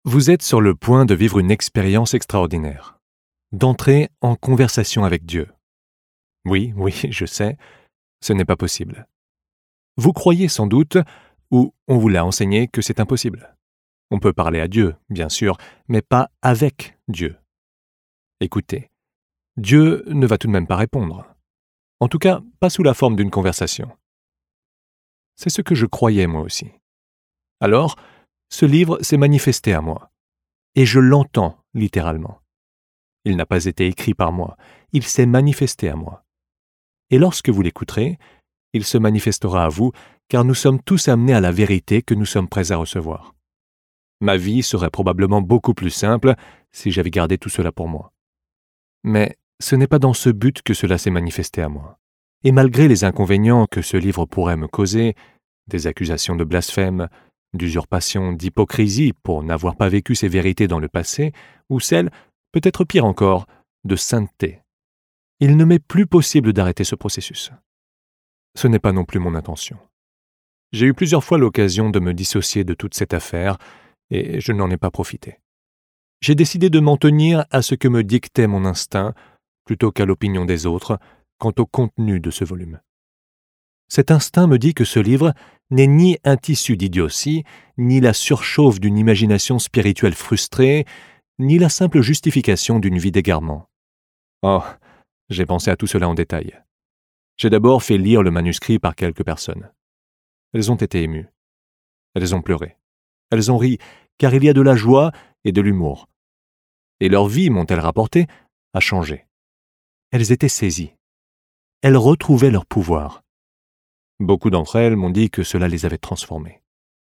Vous êtes sur le point de vivre une expérience extraordinaire, d'entrer en conversation avec Dieu. Oui, je sais, ce n'est pas possible. Vous croyez sans doute, ou on vous l'a enseigné, que c'est impossible. On peut parler à Dieu, bien sûr, mais pas avec Dieu. Écoutez, Dieu ne va tout de même pas répondre. En tout cas, pas sous la forme d'une conversation. C'est ce que je croyais moi aussi. Alors, ce livre s'est manifesté à moi. Et je l'entends littéralement. Il n'a pas été écrit par moi, il s'est manifesté à moi. Et lorsque vous l'écouterez, il se manifestera à vous, car nous sommes tous amenés à la vérité que nous sommes prêts à recevoir. Ma vie serait probablement beaucoup plus simple si j'avais gardé tout cela pour moi. Mais ce n'est pas dans ce but que cela s'est manifesté à moi. Et malgré les inconvénients que ce livre pourrait me causer, des accusations de blasphème, d'usurpation, d'hypocrisie pour n'avoir pas vécu ces vérités dans le passé, ou celles, peut-être pire encore, de sainteté, il ne m'est plus possible d'arrêter ce processus. Ce n'est pas non plus mon intention. J'ai eu plusieurs fois l'occasion de me dissocier de toute cette affaire, et je n'en ai pas profité. J'ai décidé de m'en tenir à ce que me dictait mon instinct, plutôt qu'à l'opinion des autres, quant au contenu de ce volume. Cet instinct me dit que ce livre n'est ni un tissu d'idiotie, ni la surchauffe d'une imagination spirituelle frustrée, ni la simple justification d'une vie d'égarement. Oh, j'ai pensé à tout cela en détail. J'ai d'abord fait lire le manuscrit par quelques personnes. Elles ont été émues. Elles ont pleuré. Elles ont ri, car il y a de la joie et de l'humour. Et leur vie, m'ont-elles rapporté, a changé. Elles étaient saisies. Elles retrouvaient leur pouvoir. Beaucoup d'entre elles m'ont dit que cela les avait transformées.